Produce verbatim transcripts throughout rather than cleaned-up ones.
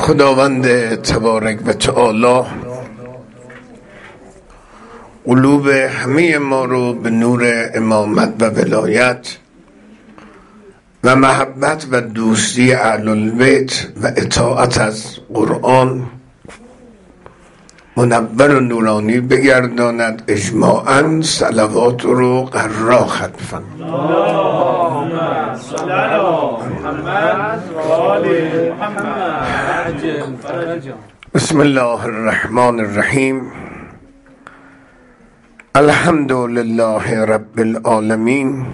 خداوند تبارک و تعالی قلوب همه ما رو به نور امامت و ولایت و محبت و دوستی اهل البیت و اطاعت از قرآن منور و نورانی بگرداند. اجماعاً صلوات رو قرار ختم فرمایید. اللهم صل علی محمد و آل محمد عجل فرجهم. بسم الله الرحمن الرحیم. الحمد لله رب العالمین.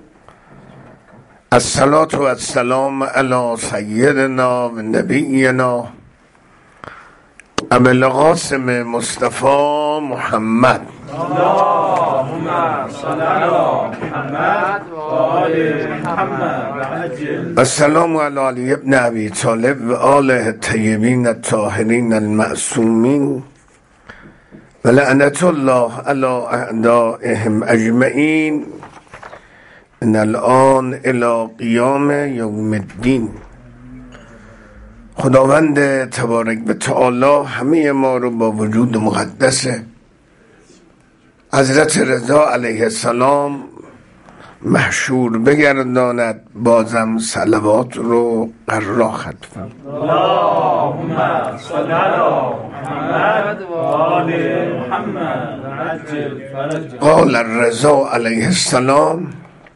الصلاة و السلام علی سیدنا و نبینا ابو القاسم مصطفی محمد. اللهم صل علی محمد و آل محمد عجل. السلام علی علی ابن ابی طالب و آله الطیبین الطاهرین المعصومین و لعنت الله علی اعدائهم اجمعین من الان الی قیام یوم الدین. خداوند تبارک و تعالی همه ما رو با وجود مقدس حضرت رضا علیه السلام محشور بگرداند. بازم صلوات رو قرار ختم فرمایید. اللهم صل علی محمد و آل محمد عجل فرجهم. قال الرضا علیه السلام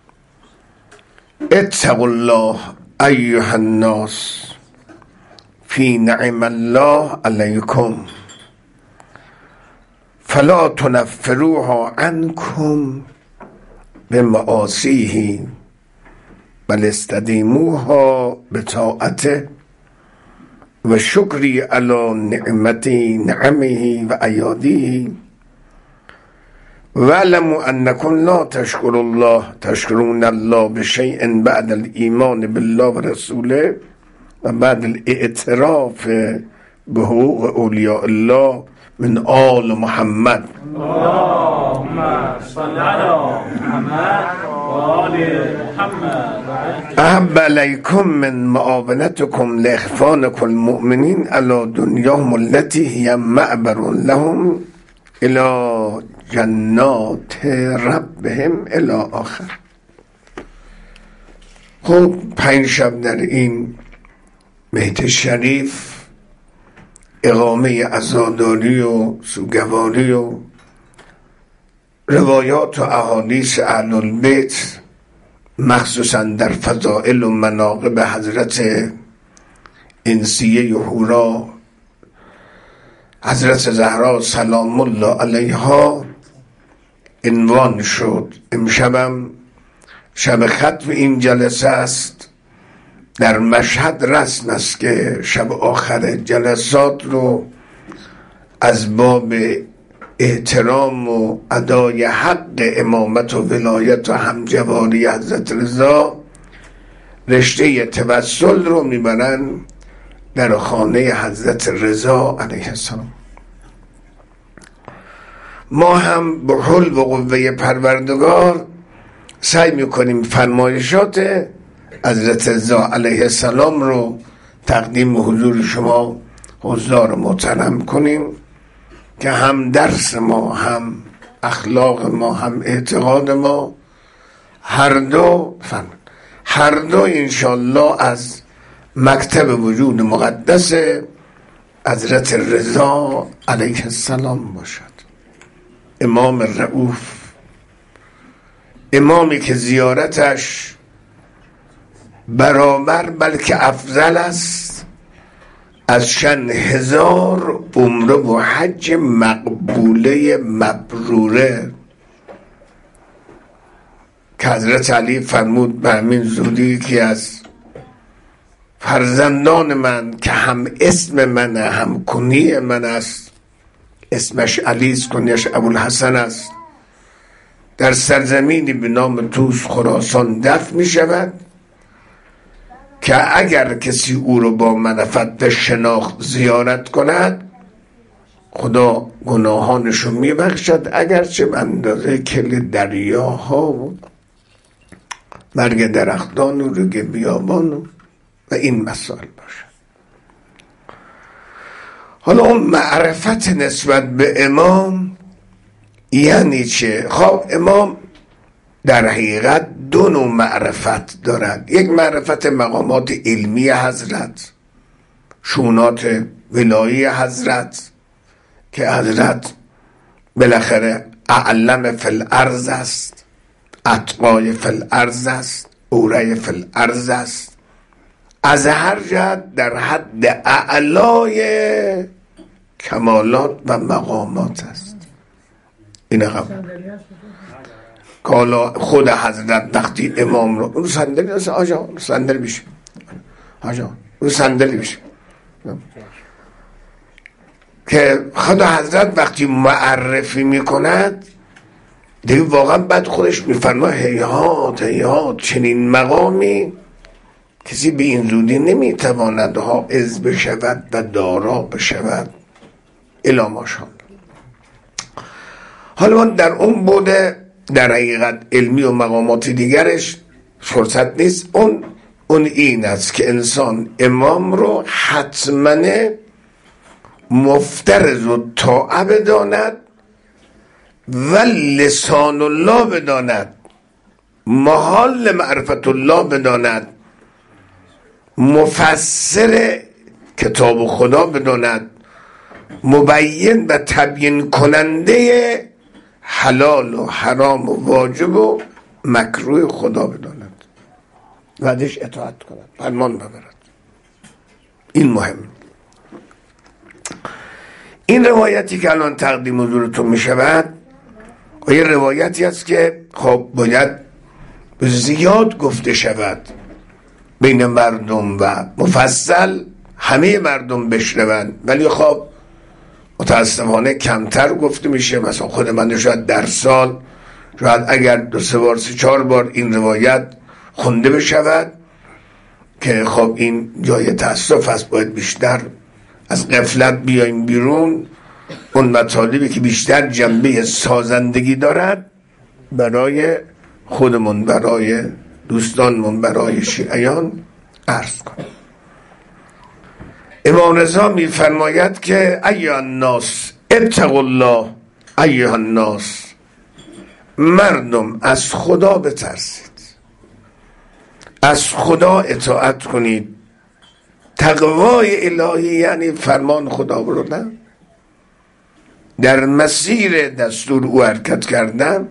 اتقوا الله ایها الناس فی نعم الله علیکم فلا تنفروها عنکم بمعاصیه بل استدیموها بطاعته و شکری علی نعمتی نعمه و ایادیه وَاعْلَمُوا أَنَّكُمْ لَا تَشْكُرُوا اللَّهَ تَشْكُرُونَ اللَّهَ بِشَيْءٍ بَعْدَ الْإِيمَانِ بِاللَّهِ وَرَسُولِهِ و بعد الاعتراف به حقوق اولیاء الله من آل محمد. اللهم صل علی محمد و آل محمد. احب علیکم من معاونتکم لاخوانکم المؤمنین علی دنیاهم التي هی معبر لهم الى جنات ربهم الى آخر. خب پنج شب در این بیت شریف اقامه عزاداری و سوگواری و روایات و احادیث اهل البیت مخصوصا در فضائل و مناقب حضرت انسیه حورا حضرت زهرا سلام الله علیها عنوان شد. امشبم شب ختم این جلسه است. در مشهد رسم است که شب آخر جلسات رو از باب احترام و ادای حق امامت و ولایت و همجواری حضرت رضا رشته توسل رو میبرن در خانه حضرت رضا علیه السلام. ما هم به حول و قوه پروردگار سعی میکنیم فرمایشات حضرت رضا علیه السلام رو تقدیم حضور شما حضار محترم کنیم که هم درس ما هم اخلاق ما هم اعتقاد ما هر دو فهم هر دو انشالله از مکتب وجود مقدس حضرت رضا علیه السلام باشد. امام رؤوف، امامی که زیارتش برابر بلکه افضل است از چند هزار عمره و حج مقبوله مبروره که حضرت علی فرمود به همین زودی که از فرزندان من که هم اسم من هم کنی من است، اسمش علی است کنیش ابوالحسن است، در سرزمینی به نام توس خراسان دفن می شود که اگر کسی او رو با منفعت شناخت زیارت کند خدا گناهانشو می بخشد، اگرچه به اندازه کل دریاها و برگ درختان و روگ بیابان و این مسائل باشد. حالا اون معرفت نسبت به امام یعنی چه؟ خب امام در حقیقت دو نوع معرفت دارد. یک معرفت مقامات علمی حضرت، شونات ولایی حضرت که حضرت بالاخره اعلم فی الارض است، اتقای فی الارض است، اوره فی الارض است، از هر جهت در حد اعلای کمالات و مقامات است. این قبول کالا خود حضرت وقتی امام رو رو صندلی هست آجا رو صندلی بشه آجا رو صندلی بشه که خود حضرت وقتی معرفی میکند دیگه واقعا بعد خودش میفرما هیهات هیهات چنین مقامی کسی به این زودی نمیتواند حائز بشود و دارا بشود الی ماشاءالله. حالا من در اون بوده در حقیقت علمی و مقامات دیگرش فرصت نیست. اون اون این است که انسان امام رو حتما مفترض و طاعه بداند و لسان الله بداند، محال معرفت الله بداند، مفسر کتاب خدا بداند، مبین و تبیین کننده حلال و حرام و واجب و مکروه خدا بداند و ازش اطاعت کند، فرمان ببرد. این مهم. این روایتی که الان تقدیم حضورتون می شود و یه روایتی است که خب باید زیاد گفته شود بین مردم و مفصل همه مردم بشنوند، ولی خب متاسفانه کمتر گفته میشه. مثلا خود من شاید در سال شاید اگر دو سه بار سه چهار بار این روایت خونده بشود که خب این جای تأسف است، باید بیشتر از غفلت بیایم بیرون. اون مطالبی که بیشتر جنبه سازندگی دارد برای خودمون، برای دوستانمون، برای شیعیان عرض کنیم. امام رضا می فرماید که ایها الناس اتقوا الله، ایها الناس، مردم از خدا بترسید، از خدا اطاعت کنید. تقوای الهی یعنی فرمان خدا بردن، در مسیر دستور او حرکت کردن،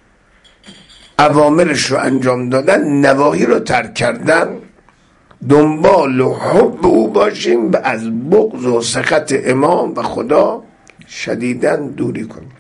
اوامرش رو انجام دادن، نواهی رو ترک کردن، دنبال و حب او باشیم و از بغض و سخط امام و خدا شدیداً دوری کنیم.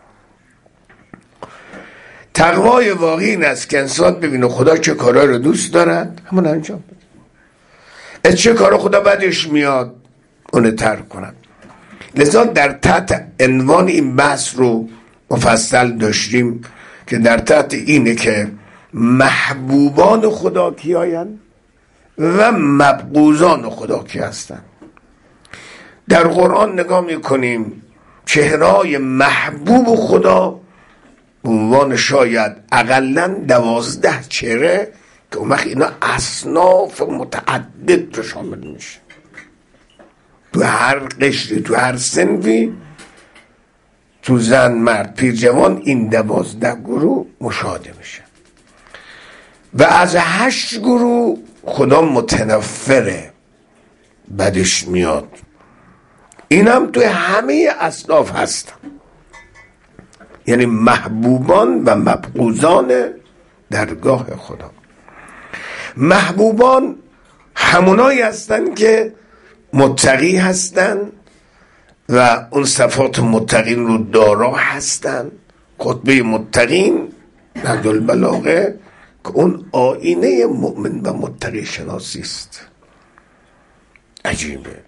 تقوای واقعی این است که انسان ببینه خدا چه کارا رو دوست دارد همون انجام بده، از چه کارا خدا بدش میاد اونو ترک کنن. لذا در تحت عنوان این بحث رو مفصل داشتیم که در تحت اینه که محبوبان خدا کیایند و مبغوضان خدا کی هستند. در قرآن نگاه میکنیم چهرهای محبوب خدا به عنوان شاید اقلاً دوازده چهره که اون وقت اینا اصناف متعدد رو شامل میشه، تو هر قشری، تو هر سنفی، تو زن، مرد، پیر، جوان، این دوازده گروه مشاهده میشه و از هشت گروه خدا متنفره، بدش میاد. این هم توی همه اصناف هستن، یعنی محبوبان و مبغوضان درگاه خدا. محبوبان همونایی هستن که متقی هستن و اون صفات متقین رو دارا هستن. خطبه متقین نهج البلاغه که اون آینه مؤمن و متقی شناسی است. عجیبه.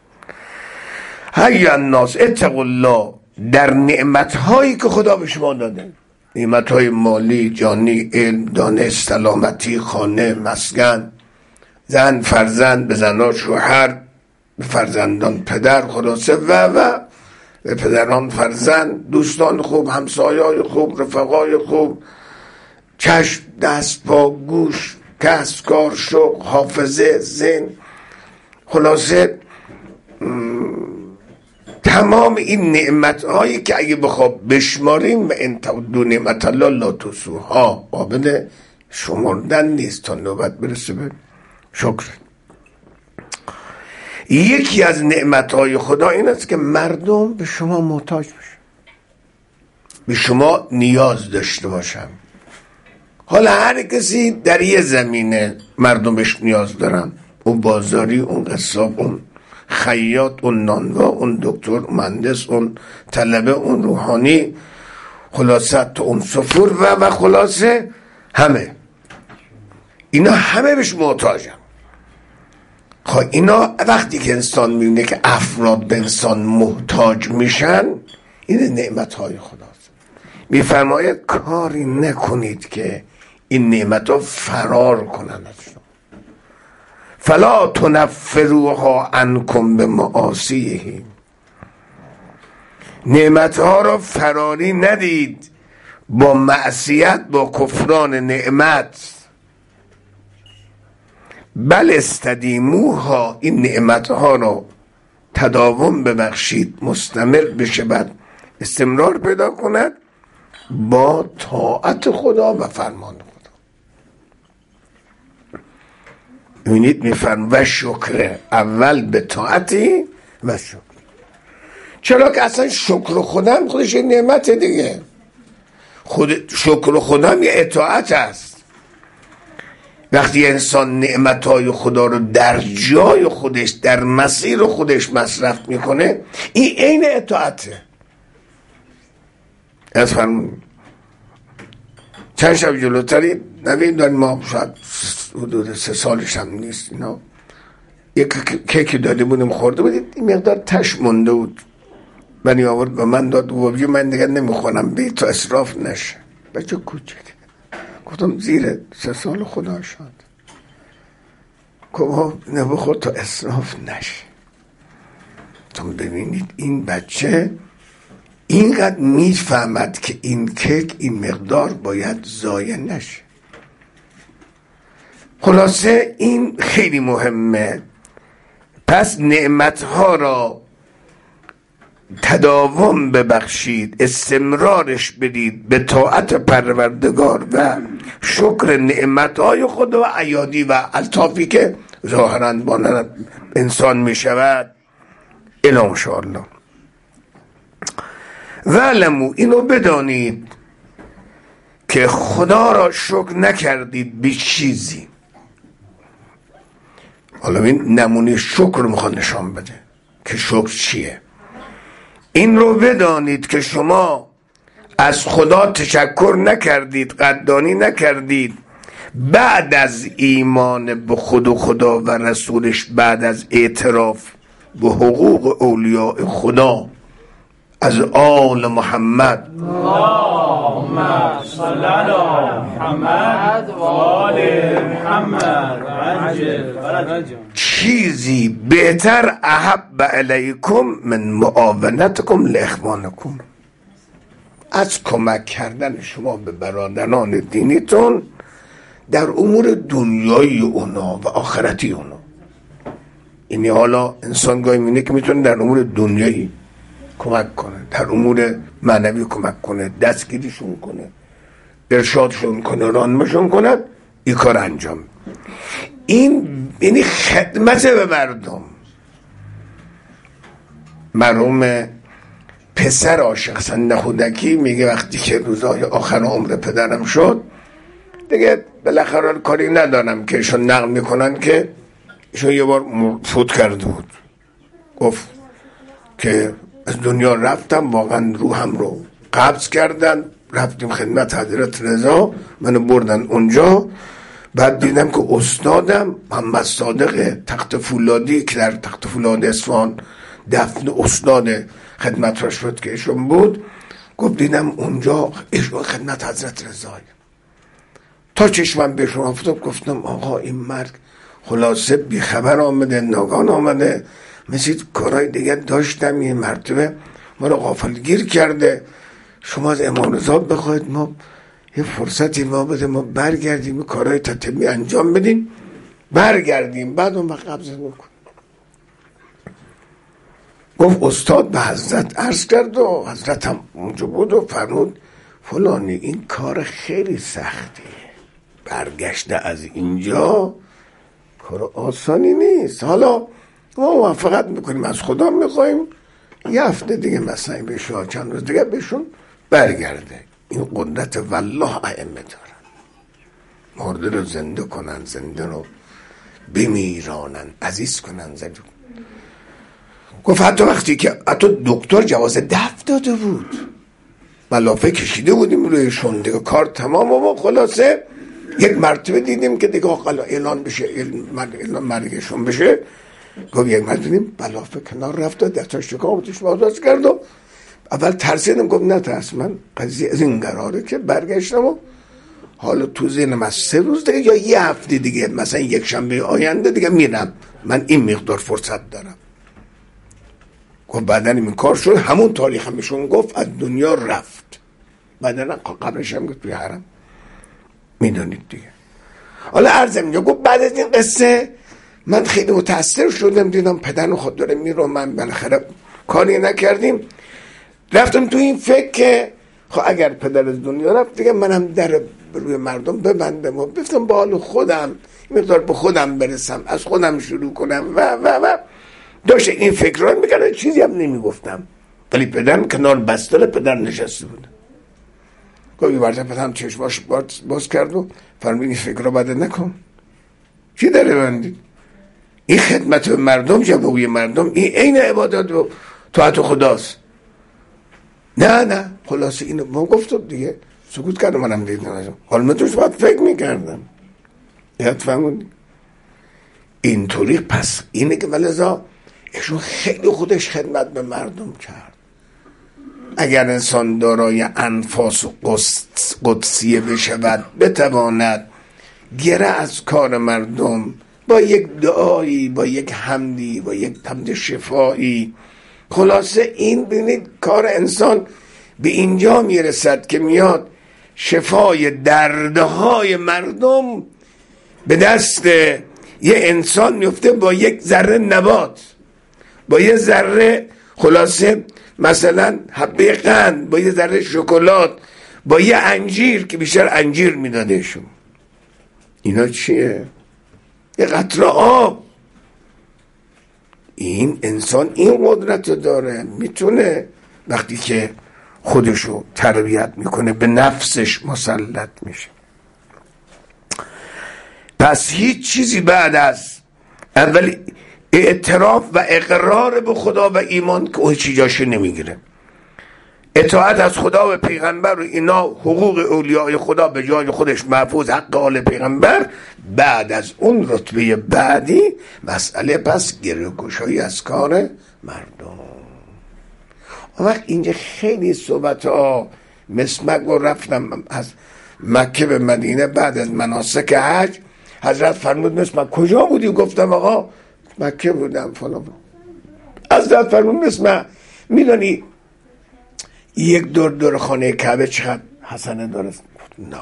هی الناس اتقوا الله، در نعمتهایی که خدا به شما داده، نعمتهای مالی، جانی، علم، دانش، سلامتی، خانه، مسکن، زن، فرزند، به زنها شوهر، به فرزندان پدر، خلاصه و و به پدران فرزند، دوستان خوب، همسایه‌های خوب، رفقای خوب، چشم، دست، پا، گوش، کسب، کار، شغل، حافظه، ذهن، خلاصه تمام این نعمت هایی که اگه بخواب بشماریم و ان تعدوا نعمت الله لا تحصوها، قابل شمردن نیست تا نوبت برسه به شکر. یکی از نعمت های خدا این است که مردم به شما محتاج بشن، به شما نیاز داشته باشن. حالا هر کسی در یه زمینه مردمش نیاز دارن، اون بازاری، اون قصاب، اون خیاط، اون نانوا، اون دکتر، اون مهندس، اون طلبه، اون روحانی، خلاصه تو اون سفور و و خلاصه همه اینا همه بهش محتاجن. خب اینا وقتی که انسان میبینه که افراد به انسان محتاج میشن، این نعمت های خداست. میفرماید کاری نکنید که این نعمت ها فرار کنن از شما. فلا تنفروها عنکم بمعاصیه، نعمت ها را فراری ندید با معصیت، با کفران نعمت. بل استدیموها، این نعمت ها را تداوم ببخشید، مستمر بشه، بعد استمرار پیدا کند با طاعت خدا و فرمان خدا. ببینید میفرم و شکر، اول به طاعتی و شکر. چرا که اصلا شکر خدا خودش این نعمت دیگه. خود شکر خدا یه اطاعت است. وقتی انسان نعمتهای خدا رو در جای خودش، در مسیر خودش مصرف میکنه، این عین اطاعته. از فرمون چند شب جلوتری نوید داریم، ما شاید حدود سه سالش هم نیست، اینا یک کیک داده بودیم خورده بودید، این مقدار تش مونده بود، منی آورد به من داد و بگه من دیگه نمیخونم بی تا اسراف نشه. بچه کوچک گفتم زیر سه سال خدا شد که نبخور تا اسراف نشه. تو ببینید این بچه اینقدر میفهمد که این کیک این مقدار باید ضایع نشه. خلاصه این خیلی مهمه. پس نعمتها را تداوم ببخشید، استمرارش بدید به طاعت پروردگار و شکر نعمتهای خدا و ایادی و الطافی که ظاهراً با انسان می شود. الی انشاءالله. وعلمو، اینو بدانید که خدا را شکر نکردید به چیزی. حالا این نمونه شکر رو میخواد نشان بده که شکر چیه. این رو بدانید که شما از خدا تشکر نکردید، قدردانی نکردید بعد از ایمان به خود و خدا و رسولش، بعد از اعتراف به حقوق اولیاء خدا از آل محمد. اللهم صل علی محمد و آل محمد عجل فرجهم. چیزی بهتر احب علیکم من معاونتکم لاخوانکم، از کمک کردن شما به برادران دینیتون در امور دنیایی اونا و آخرتی اونا. اینی حالا انسان گاهی میینه که میتونه در امور دنیایی کمک کنه، در امور معنوی کمک کنه، دستگیریشون کنه، ارشادشون کنه، راهنماییشون کنه، این کار انجام. این یعنی خدمت به مردم. مرحوم پسر عاشق سند خودکی میگه وقتی که روزهای آخر عمر پدرم شد دیگه بالاخره کاری ندارم که ایشون نقل میکنن که ایشون یه بار فوت کرده بود. گفت که از دنیا رفتم، واقعا روحم رو قبض کردن، رفتیم خدمت حضرت رضا، منو بردن اونجا. بعد دیدم که استادم محمد صادق تخت فولادی که در تخت فولاد اصفهان دفن استاد خدمت را شد که ایشون بود، گفت دیدم اونجا ایشون خدمت حضرت رضای. تا چشمم به شما افتاد گفتم آقا این مرگ خلاصه بی خبر آمده، ناگهان آمده، مثل کارهای دیگر داشتم، یه مرتبه ما رو غافلگیر کرده. شما از امام رضا بخواید ما یه فرصتی ما بده، ما برگردیم کارهای تطبیعی انجام بدیم، برگردیم بعد اون وقت قبض بکنیم. گفت استاد به حضرت عرض کرد و حضرت هم اونجا بود و فرمود فلانی این کار خیلی سختیه، برگشته از اینجا کار آسانی نیست. حالا ما موافقت میکنیم، از خدا میخوایم یه هفته دیگه مثلا بشه، چند روز دیگه بهشون برگرده. این قدرت والله ائمه دارن، مرده رو زنده کنن، زنده رو بمیرانن، عزیز کنن زنده. گفت حتی وقتی که حتی دکتر جواز دفع داده بود، ملافه کشیده بودیم رویشون دیگه، کار تمام. و خلاصه یک مرتبه دیدیم که دیگه حالا اعلان بشه، اعلان مرگشون بشه. گفت یک مرتبه دیدیم ملافه کنار رفت و دستان شکامتش بازداشت کرد و اول ترسیدم، گفت نه ترس، من قضیه از این قراره که برگشتم و حالا تو ذهنم از سه روز دیگه یا یه هفته دیگه مثلا یک شنبه آینده دیگه میرم، من این مقدار فرصت دارم. گفت بعدن این کار شد، همون تاریخ هم بهشون گفت از دنیا رفت. بعدن قبرش هم گفت توی حرم، میدونید دیگه. حالا عرضم اینجا گفت بعد از این قصه من خیلی متاثر شدم، دیدم پدرم خود داره میرو، من بالاخره کاری نکردیم. رفتم تو این فکر که خب اگر پدر از دنیا رفت دیگه منم در روی مردم ببندم و بفتم با حال خودم مقدار به خودم برسم، از خودم شروع کنم و و و داشت این فکر رو میکردم، چیزی هم نمیگفتم. ولی پدرم کنار بستر پدر نشسته بود. گویی برده پدرم چشماش باز کرد و فرمود این فکر رو بعد نکن. چی داره بندید؟ این خدمت به مردم، جوابی مردم، این عین عبادت و طاعت خداست. نه نه خلاصه اینو ما گفتم دیگه، سکوت کردم. منم دیدم حالا من توش باید فکر میکردم. یاد فهموندی اینطوری. پس اینه که ولذا ایشون خیلی خودش خدمت به مردم کرد. اگر انسان دارای انفاس و قدسیه بشود، بتواند گره از کار مردم با یک دعایی، با یک حمدی، با یک حمد شفایی، خلاصه این ببینید کار انسان به اینجا میرسد که میاد شفای دردهای مردم به دست یه انسان میفته، با یک ذره نبات، با یه ذره خلاصه مثلا حبه قند، با یه ذره شکلات، با یه انجیر که بیشتر انجیر میدادهشون. اینا چیه؟ یه قطره آب. این انسان این قدرت داره، میتونه وقتی که خودشو تربیت میکنه به نفسش مسلط میشه. پس هیچ چیزی بعد از اول اعتراف و اقرار به خدا و ایمان که او چی جاشو نمیگیره. اطاعت از خدا و پیغمبر و اینا حقوق اولیاء خدا به جای خودش محفوظ، حق آل پیغمبر. بعد از اون رتبه بعدی مسئله پس گره‌گشایی از کار مردم. اون وقت اینجا خیلی صحبت ها مسمک رو رفتم از مکه به مدینه بعد از مناسک حج. حضرت فرمود مسمک کجا بودی؟ گفتم آقا مکه بودم فلان. حضرت فرمود مسمک میدونی یک دور دور خانه کعبه چقدر حسنه داره؟ نه.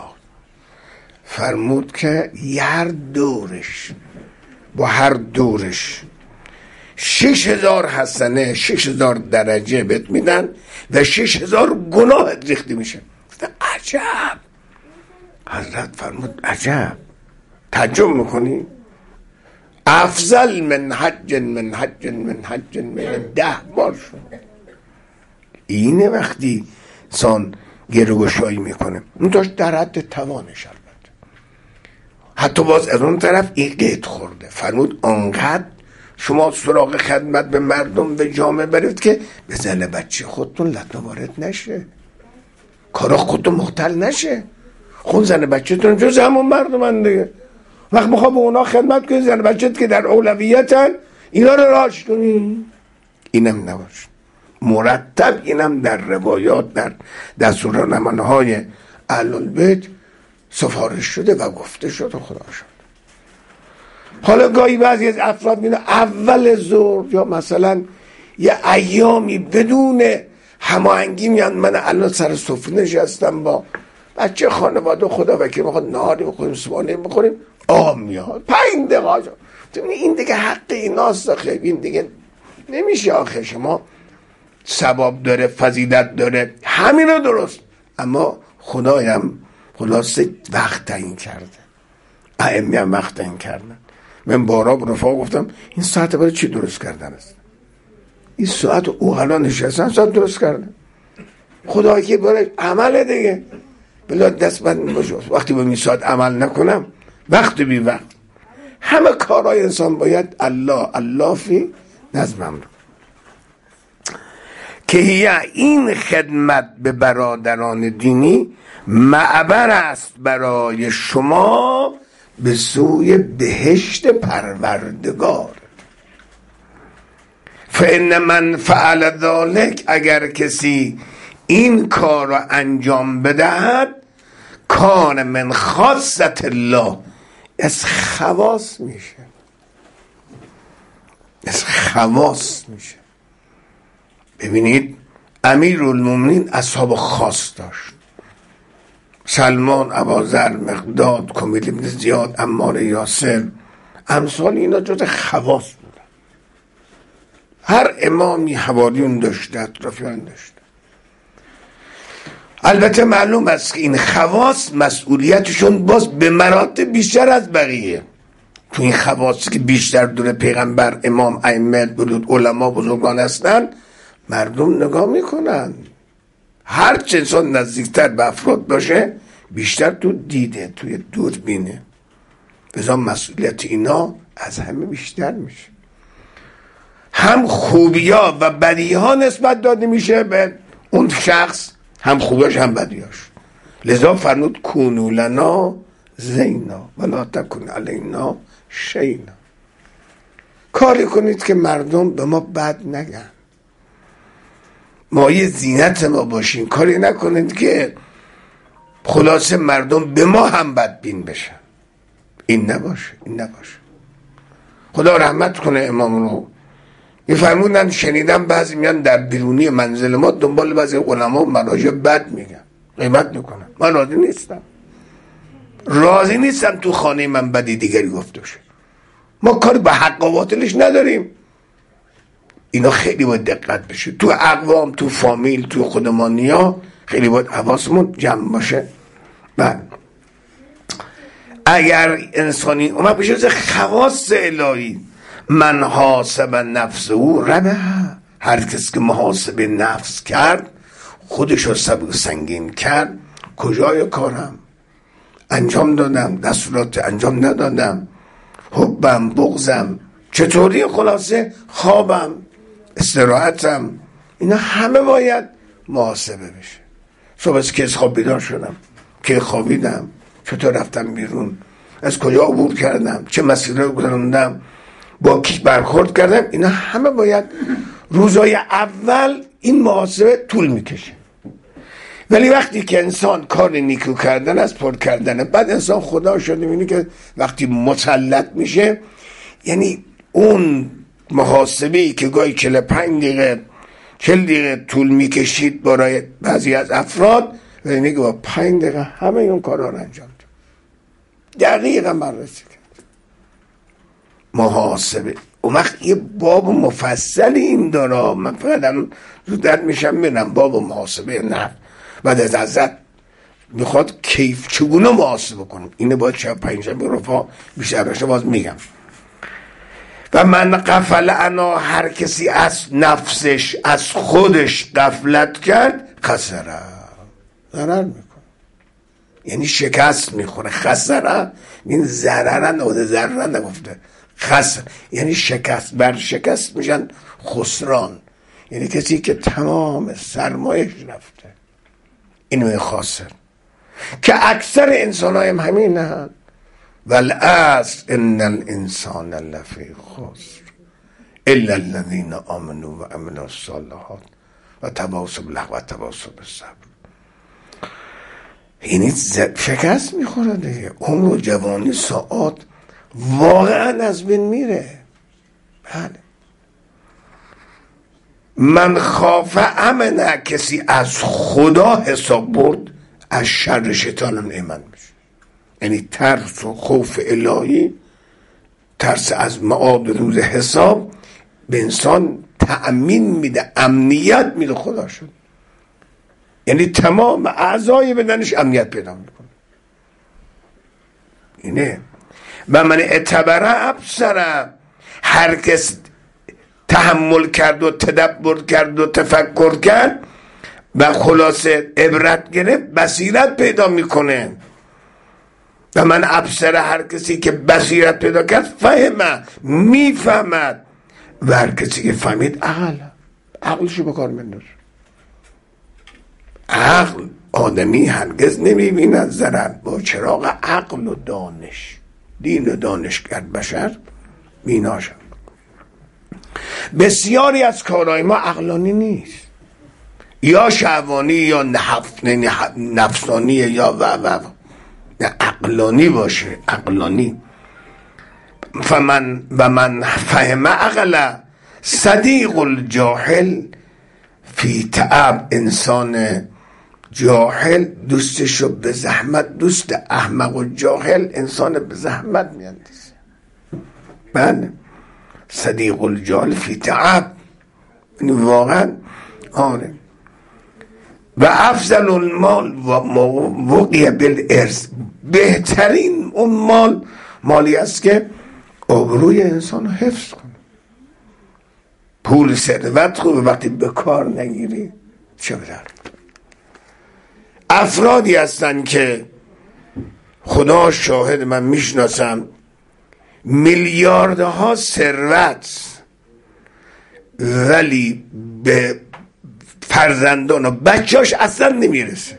فرمود که هر دورش با هر دورش شش هزار حسنه، شش هزار درجه بهت میدن و شش هزار گناه ریخته میشه. عجب. حضرت فرمود عجب، تعجب میکنی؟ افضل من حج من حج من حج من ده بار شد. اینه وقتی انسان گره‌گشایی میکنه، اون داشت در حد توانش. البته حتی باز از اون طرف این قید خورده. فرمود آنقدر شما سراغ خدمت به مردم به جامعه برید که به زن بچه خودتون لطمه وارد نشه، کارا خودتون مختل نشه. خون زن بچه تون جز همون مردم دیگه. وقت میخواه به اونا خدمت کنید، زن بچه که در اولویتن اینا رو راش کنید. اینم نباشه. مرتب اینم در روایات در دستورالعمل‌های اهل البیت سفارش شده و گفته شده خدا شد. حالا گاهی بعضی از افراد میدن اول ظهر یا مثلا یه ایامی بدون هماهنگی میان، من الان سر سفره نشستم با بچه خانواده خدا وکیل میخواد نهاری بخوریم صبحانه بخوریم، آب میاد پنج دقیقه. این دیگه حق ایناست، خیلی این دیگه نمیشه آخه. شما ثواب داره، فضیلت داره، همین رو درست، اما خدایم خلاصه وقت تعیین کرده، ائمه هم وقت تعیین کردن. من بارا به رفاق گفتم این ساعت برای چی درست کردن است؟ این ساعت او حالا نشستن ساعت درست کردن، خدا که برای عمل دیگه بلا دست بند باشه. وقتی با این ساعت عمل نکنم وقت بی وقت، همه کارهای انسان باید الله الله فی نظمم رو که این خدمت به برادران دینی معبر است برای شما به سوی بهشت پروردگار. فإن من فعل ذلک، اگر کسی این کار را انجام بدهد، کان من خاصة الله، از خواص میشه، از خواص میشه. ببینید امیرالمومنین اصحاب خاص داشت، سلمان، ابوذر، مقداد، کمیل ابن زیاد، عمار یاسر، امثال اینا جز خواص بودن. هر امامی حواریون داشته، اطرافیان داشته. البته معلوم است که این خواص مسئولیتشون باز به مراتب بیشتر از بقیه. تو این خواصی که بیشتر دور پیغمبر، امام، ائمه، بلود، علما، بزرگان هستن، مردم نگاه میکنن. هر چه انسان نزدیکتر به افراد باشه بیشتر تو دیده، توی دوربینه، لذا مسئولیت اینا از همه بیشتر میشه. هم خوبیا و بدیها نسبت داده میشه به اون شخص، هم خوبیاش هم بدیاش. لذا فرمود کونوا لنا زینا ولا تکن علینا شینا. کاری کنید که مردم به ما بد نگن، ما یه زینت ما باشیم. کاری نکنید که خلاصه مردم به ما هم بدبین بشن. این نباشه، این نباشه. خدا رحمت کنه امام رو. میفرمودن شنیدم بعضی میان در بیرونی منزل ما دنبال بعضی علما و مراجع بد میگن، غیبت میکنن. من راضی نیستم، راضی نیستم تو خانه من بدی دیگری گفته شه. ما کاری به حق و باطلش نداریم. اینا خیلی باید دقت بشه تو اقوام، تو فامیل، تو خودمانیا، خیلی باید حواسمون جمع باشه. بعد اگر انسانی اومد بشه از خواص الهی، من حاسب نفسه او ربه، هر کس که محاسبه نفس کرد، خودش رو سبک سنگین کرد. کجای کارم انجام دادم، دستورات انجام ندادم، حبم، بغضم چطوری، خلاصه خوابم، استراحتم، اینا همه باید محاسبه بشه. صبح از که از خواب بیدار شدم، که خوابیدم، چطور رفتم بیرون، از کجا عبور کردم، چه مسیر رو گذراندم، با کی برخورد کردم. اینا همه باید روزای اول این محاسبه طول میکشه. ولی وقتی که انسان کار نیکو کردن از پر کردن، بعد انسان خدا شده، میبینی که وقتی مسلط میشه، یعنی اون محاسبه‌ای که گاهی چهل پنج دقیقه چهل دقیقه طول میکشید برای بعضی از افراد، ولی که با پنج دقیقه همه اون کارها رو انجام داد، دقیقا بررسی کرد. محاسبه اون وقت یه باب مفصل این داره. من فقط زودت میشم میرم باب محاسبه نفس. بعد از ازت میخواد کیف چگونه محاسبه کنم، اینه باید شب پنج شب رفا بیشتر بشه باز میگم. و من غفل انا، هر کسی از نفسش، از خودش غفلت کرد، خسره، ضرر میکنه، یعنی شکست میخوره. خسره این ضرره نبوده، ضرره نگفته، خسر یعنی شکست، بر شکست میشن خسران، یعنی کسی که تمام سرمایش رفته. اینو خاسر که اکثر انسان های هم همین هم. والعصر ان الانسان لفی خسر الا الذین آمنوا و عملوا الصالحات و تواصوا بالحق و تواصوا بالصبر. یعنی شکست میخوره دیگه. عمر و جوانی ساعات واقعا از بین میره. بله. من خاف امن، کسی از خدا حساب برد، از شر شیطان هم ایمن میشه. یعنی ترس و خوف الهی، ترس از معاد روز حساب به انسان تأمین میده، امنیت میده خدا شد. یعنی تمام اعضای بدنش امنیت پیدا میکنه. اینه و من اعتبره ابصره، هر کس تحمل کرد و تدبر کرد و تفکر کرد و خلاصه عبرت گرفت، بصیرت پیدا میکنه. و من ابصره، هر کسی که بصیرت پیدا کرد، فهمه، میفهمد. و هر کسی که فهمید، عقل عقلشو بکار بنداز. عقل آدمی هرگز نمیبیند ضرر، با چراغ عقل و دانش، دین و دانش کرد بشر بینا شد. بسیاری از کارهای ما عقلانی نیست، یا شهوانی یا نفسانی یا و و عقلانی باشه، عقلانی. فمن و من فهم عقل صدیق الجاهل فی تعب، انسان جاهل دوستشو به زحمت، دوست احمق و جاهل انسان به زحمت میاندازه. بله، صدیق الجاهل فی تعب، یعنی واقعا آره. و افضل المال وقی بالارث، بهترین اون مال مالی است که آبروی انسان رو حفظ کنه. پول ثروت خوبه، وقتی به کار نگیری چه بدار. افرادی هستن که خدا شاهد من میشناسم میلیاردها ثروت، ولی به فرزندان و بچهاش اصلا نمیرسه.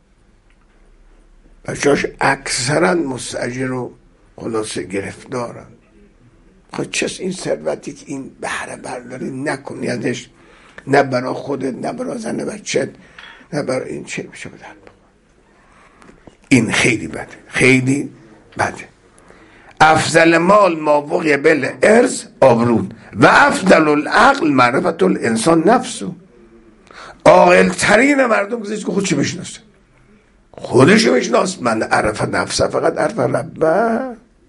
بچهاش اکثرا مستاجر و خلاصه گرفتارن. خب چس این ثروتی که این بهره برداری نکنی ازش، نه برا خودت، نه برا زن بچت، نه برا این، چه میشه بدن. این خیلی بده، خیلی بده. افضل مال ما وقی بالارث آبرون و افضل العقل معرفت الانسان نفسو. عاقل ترین مردم کسی که خودشو بشناسه، خودشو بشناس. من عرف نفسه فقط عرف ربه.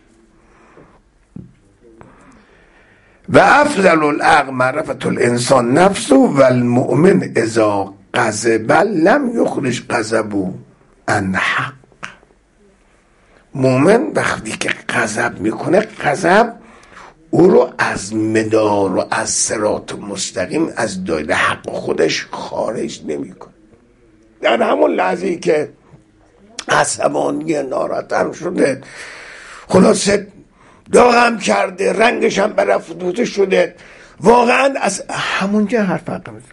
و افضل العقل معرفت الانسان نفسه و المؤمن اذا غضب لم یخرج غضبه عن حق. مؤمن وقتی که غضب میکنه، غضب او رو از مدار و از صراط مستقیم، از دایره حق خودش خارج نمیکنه. در همون لحظه‌ای که عصبانی ناراحت شده، خلاصه داغم کرده، رنگش هم برافروخته شده، واقعا از همونجا حرف حق میزنه.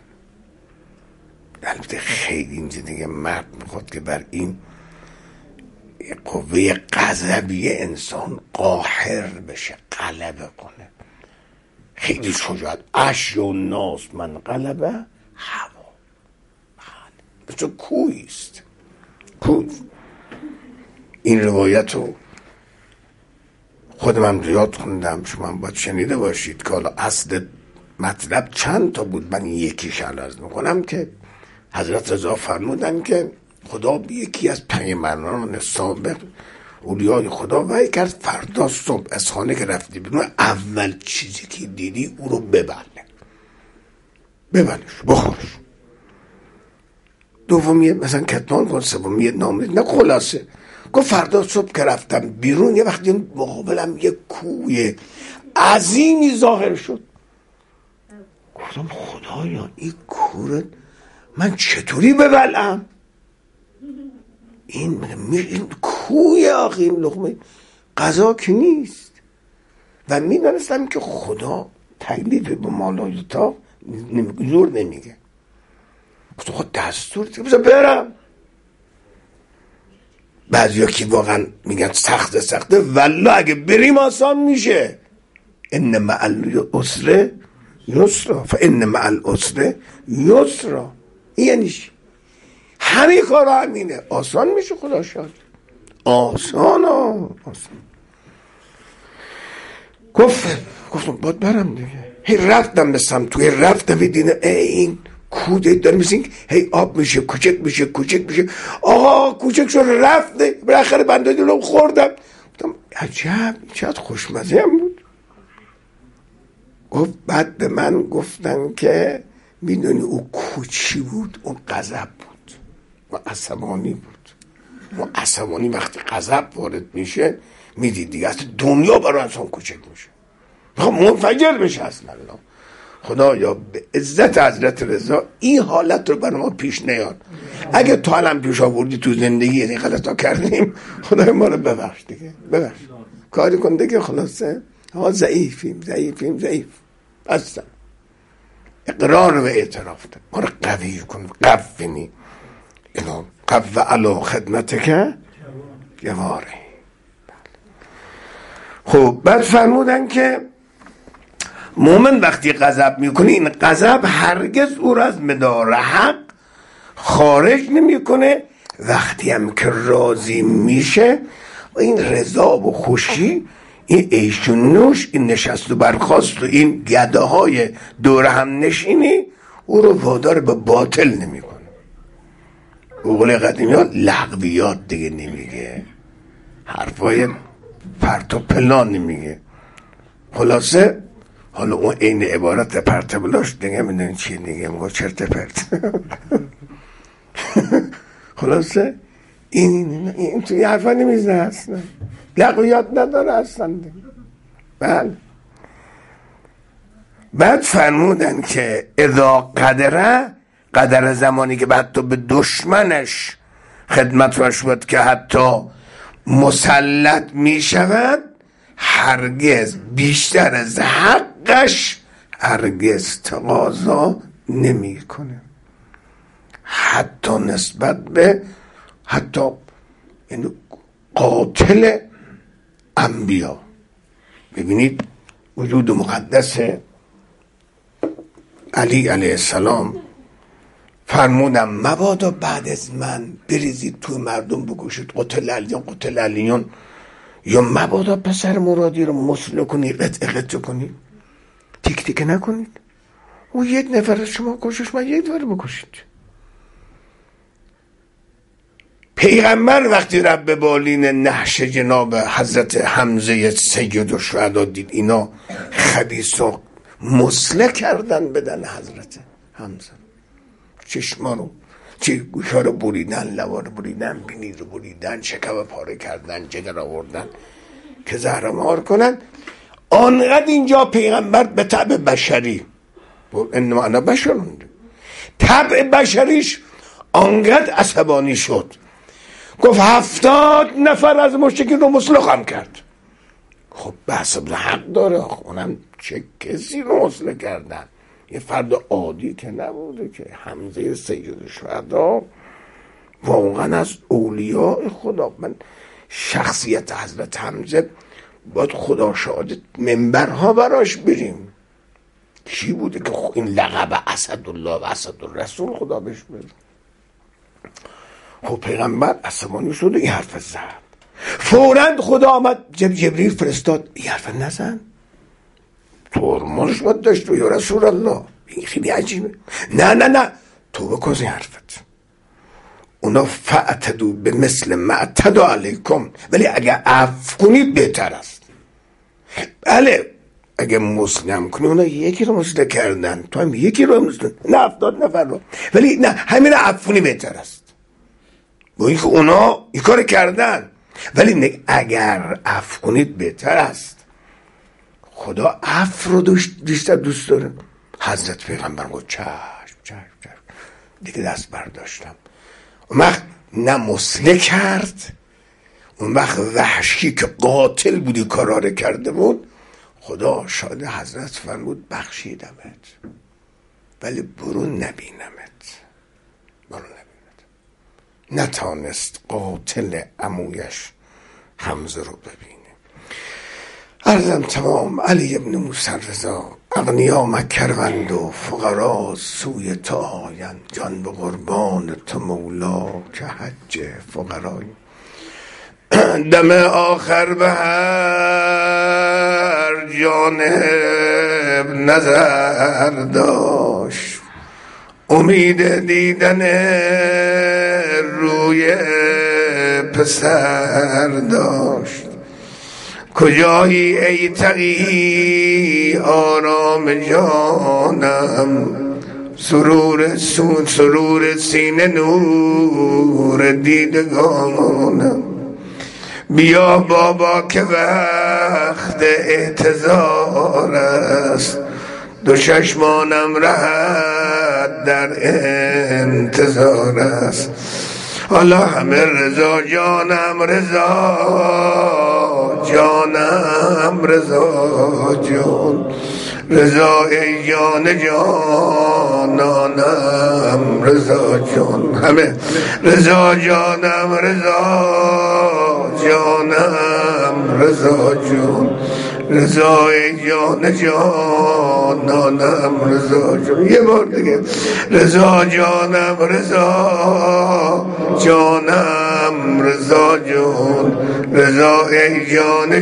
البته خیلی این زندگی مرد میخواد که بر این قوه غضبی انسان قاهر بشه، غلبه کنه. خیلی شجاعت. اشی و ناس من غلبه هوا، مثل کویست، کوی. این روایت رو خودم هم یاد خوندم، شما باید شنیده باشید که حالا اصل مطلب چند تا بود. من یکیش عرض میکنم که حضرت رضا فرمودن که خدا به یکی از پیامبران سابق اولیای خدا وحی کرد فردا صبح از خانه که رفتی بیرون، اول چیزی که دیدی او رو ببله، ببلش، بخورش. دومیه مثلا کتمان کن، سومیه نامید، نه خلاصه گفت فردا صبح که رفتم بیرون یه وقتی مقابلم یه کوه عظیمی ظاهر شد. گفتم خدایا این کوه من چطوری ببلم؟ این این کوه آخه این لقمه غذا که نیست. و میدانستم که خدا تکلیف به مالای تا زور نمیگه. گفتم خود دستور دیگه بذار برم. بعضی ها که واقعا میگن سخته سخته، والله اگه بریم آسان میشه. ان مع العسر یسرا فان مع العسر یسرا. یعنی همه کارا همینه، آسان میشه. خدا شاد آسان آسان. گفت گفتم باید برم دیگه. هی رفتم به سمت توی رفتم دیدم این کوده داره مثل هی آب میشه، کوچک میشه، کوچک میشه. آقا کوچک شد رفته، بالاخره بنده دلم خوردم. گفتم عجب چقدر خوشمزه هم بود. گفت بعد به من گفتن که میدونی او کوچی بود، اون غضب بود و عصبانی بود. و عصبانی وقتی غضب وارد میشه میدید دیگه اصلا دنیا برای انسان کوچک میشه، منفجر بشه اصلا. خدایا به عزت حضرت رضا این حالت رو برای ما پیش نیار. اگه تو هم پیش آوردی تو زندگی این غلطا کردیم، خدای ما رو ببخش دیگه، ببخش، کاری کن دیگه. خلاصه ما ضعیفیم ضعیفیم ضعیف اصلا. اقرار و اعتراف ده ما رو قوی کن، قوینی اینو قو علا خدمت که جواره. خب بعد فرمودن که مومن وقتی غضب میکنه این غضب هرگز او را از مدار حق خارج نمیکنه. وقتی هم که راضی میشه و این رضا و خوشی، این عیش و نوش، این نشست و برخاست و این گده های دور هم نشینی او رو وادار به باطل نمیکنه. قول قدیمی ها لغویات دیگه نمیگه، حرفای پرت و پلان نمیگه. خلاصه حالا اون این عبارت پرت و پلاش دیگه میدونی چیه دیگه، میگه چرت پرت. خلاصه این این, این توی حرفا نمیزنه اصلا، لغویات نداره اصلا. بله. بعد فرمودن که اذا قدره، قدر زمانی که بعد تو به دشمنش خدمت و شود که حتی مسلط می شود، هرگز بیشتر از حقش هرگز تقاضا نمی کنه، حتی نسبت به حتی یعنی قاتل انبیا. ببینید وجود مقدس علی علیه السلام فرمودم مبادا بعد از من بریزید توی مردم بگوشید قتل علیون قتل علیون، یا مبادا پسر مرادی رو مسلح کنید، قطع قطع کنید، تیک تیک نکنید. او یک نفر از شما کشش، من یک نفر بکشید. پیغمبر وقتی رب به بالین نحش جناب حضرت حمزه سید الشهدا دید اینا خبیث و مسلح کردن بدن حضرت حمزه، چشما رو چه گوشا رو بریدن، لوا رو بریدن، بینی رو بریدن، شکم پاره کردن، جگر آوردن که زهرمار کنن. آنقدر اینجا پیغمبر به طبع بشری، انما انا بشرون، طبع بشریش آنقدر عصبانی شد، گفت هفتاد نفر از مشرکین رو مسلح هم کرد. خب بحث حق داره، اونم چه کسی رو مسلح کردن، یه فرد عادی که نبوده که. حمزه سید الشهدا واقعا از اولیاء خدا. من شخصیت حضرت حمزه باید خدا شاهد منبرها براش بریم. کی بوده که این لقب اسدالله و اسدالرسول خدا بهش بده؟ خب پیغمبر عصبانی شد و این حرف زد. فوراً خدا آمد جب جبریل فرستاد این حرف نزن، تو ارمانش باید داشت یا رسول الله، این خیلی عجیبه. نه نه نه تو بکن این حرفت. اونا فاعتدوا به مثل ما اعتدوا علیکم، ولی اگه عفو کنید بهتر است. بله اگه مسلم کنی، اونا یکی رو مسلم کردن، تو هم یکی رو مسلم، نه افتاد نفر رو، ولی نه همین عفو کنی بهتر است. با اینکه اونا این کار کردن، ولی اگر عفو کنید بهتر است. خدا عفو رو بیشتر دوست داره. حضرت پیغمبر گفت چشم چشم چشم، دیگه دست برداشتم. اون وقت نه مسلح کرد، اون وقت وحشی که قاتل بودی کاراره کرده بود، خدا شاید حضرت فرمود بخشیدمت، ولی برو نبینمت، برو نبینمت. نتانست قاتل عمویش حمزه رو ببینه. عرضم تمام. علی ابن موسی رضا اغنیا مکروند و فقرا سوی تو آیند، جان به قربان تو مولا که حج فقرای. دم آخر به هر جانب نظر داشت، امید دیدن روی پسر داشت. کجایی ای تقی آرام جانم، سرور سون سرور سینه نور دیدگانم. بیا بابا که وقت احتضار است، دو چشمانم راحت در انتظار است. حالا همه رضا جانم رضا جانم رضا جان، رضا ای جان جانانم رضا جان، همه رضا جانم رضا جانم رضا جان، رضا ای جان جانانم رضا جان. یه بار دیگه رضا جانم رضا جانم رضا جان، رضا ای جان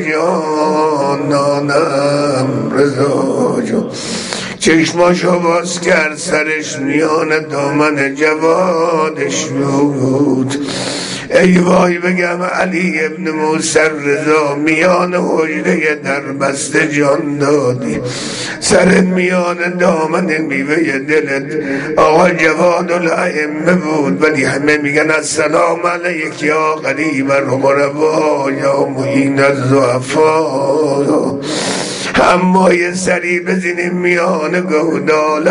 جانانم رضا جان. چشماشو باز کرد سرش میان دامن جوادش بود. ای وای بگم علی ابن موسی رضا میان حجره در بسته جان دادی، سرت میان دامن میوه دلت آقا جواد الائمه بود، ولی همه میگن السلام علیک یا قریب الغربا یا معین الضعفا. اما یه سری بزنیم میان گودال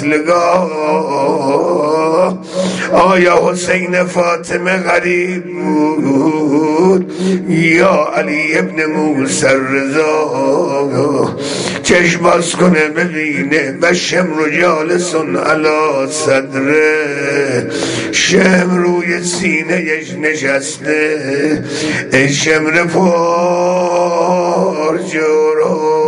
قتلگاه. آیا حسین فاطمه غریب بود یا علی ابن موسی رضا؟ چشم باز کنه ببینه و شمر جالسون علی صدره، شمر روی سینهش نشسته. ای شمر پر جورو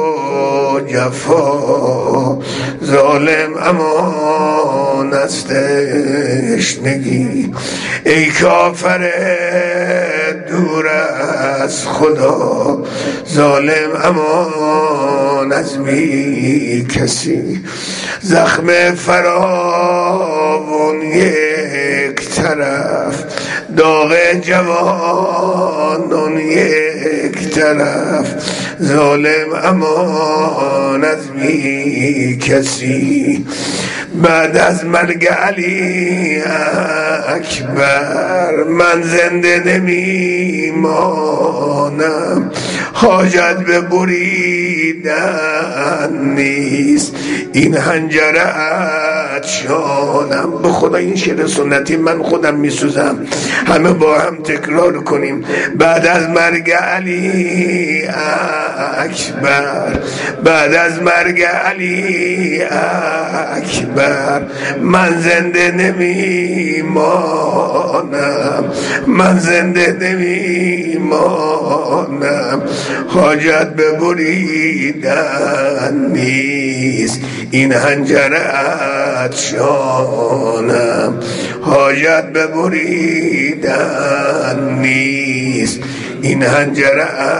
جفا، ظالم امان است تشنگی. ای کافر دور از خدا، ظالم امان از بی کسی. زخم فراوان یک طرف، داغ جوانان یک طرف، ظالم امان از بی کسی. بعد از مرگ علی اکبر من زنده نمیمانم، حاجت به بریدن نیست این حنجره عطشانم. به خدا این شعر سنتی من خودم میسوزم، همه با هم تکرار کنیم. بعد از مرگ علی اکبر، بعد از مرگ علی اکبر من زنده نمیمانم، من زنده نمیمانم، حاجت به بریدن نیست این حنجره عطشانم، حاجت به بریدن نیست این حنجره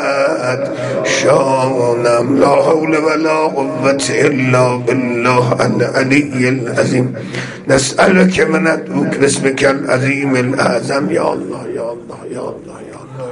عطشانم. لا حول ولا قوة الا بالله العلی العظیم. نسألك من ادعوك باسمك العظیم الاعظم. یا الله یا الله یا الله یا الله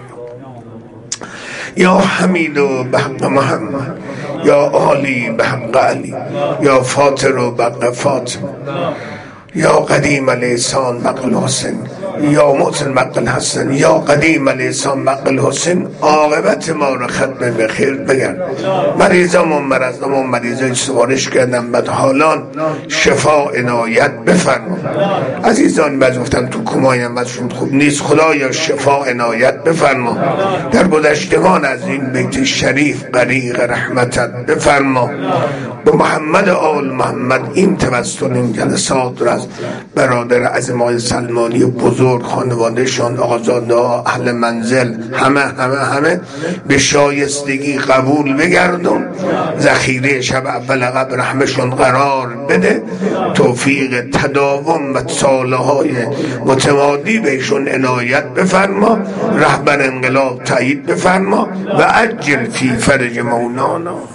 یا حمید و بحق محمد، یا عالی بحق علی، یا فاطر و بحق فاطمه، یا قدیم الیسان بقل حسین، یا محسن بقل حسن، یا قدیم الیسان بقل حسین. عاقبت ما رو ختم به خیر بگرد. مریضامون مرضامون مریضای سفارش کردن بعد حالان شفا عنایت بفرما. عزیزان بعض گفتن تو کمایم ازشون خوب نیست، خدایا شفا عنایت بفرما. در گذشتگان از این بیت شریف غریق رحمتت بفرما. به محمد آل محمد این توسط این جلسات را از برادر عظیم آقای سلمانی بزرگ، خانوادهشان، آقازاده ها، اهل منزل، همه همه همه به شایستگی قبول بگردون. ذخیره شب اول قبل رحمشون قرار بده. توفیق تداوم و ساله های متمادی بهشون عنایت بفرما. رهبر انقلاب تایید بفرما و عجل فی فرج مولانا.